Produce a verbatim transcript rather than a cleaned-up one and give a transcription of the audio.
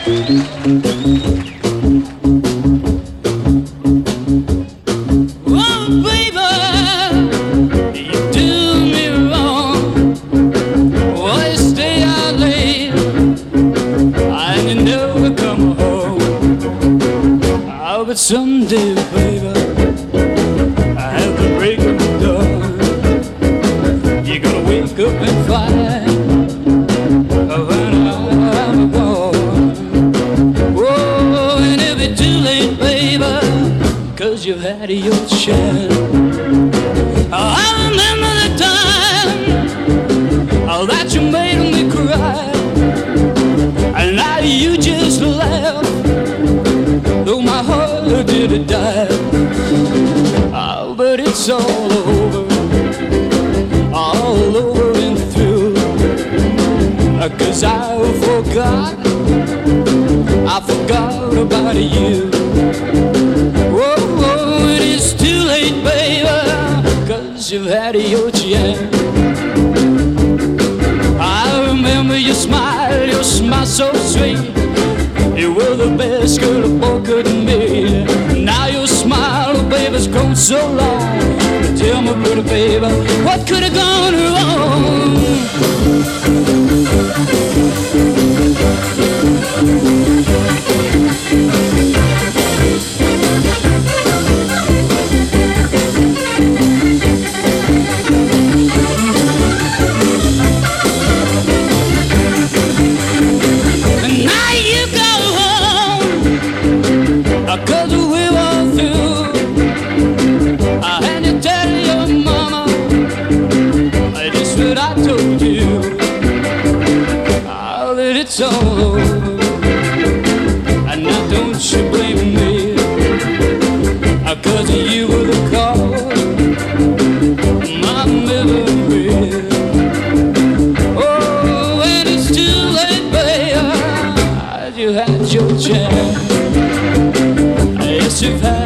But someday, baby, I have to break up the dawn. You're gonna wake up and find when I'm gone. Oh, and it'll be too late, baby, 'cause you've had your chance. I remember the time oh, that you made me cry, and now you just laugh. Though my heart did die, oh, but it's all over, all over and through. 'Cause I forgot, I forgot about you. Oh, oh, it is too late, baby, 'cause you've had your chance. I remember your smile, your smile so sweet. You were the best girl a boy could meet. Now your smile, baby's grown so long. Tell me, pretty baby, what could have gone wrong? Cause we were through. I had to tell your mama just what I told you. Oh, that it's all over, and now don't you blame me, 'cause you were the cause of my memory. Oh, and it's too late, baby, you had your chance. You've had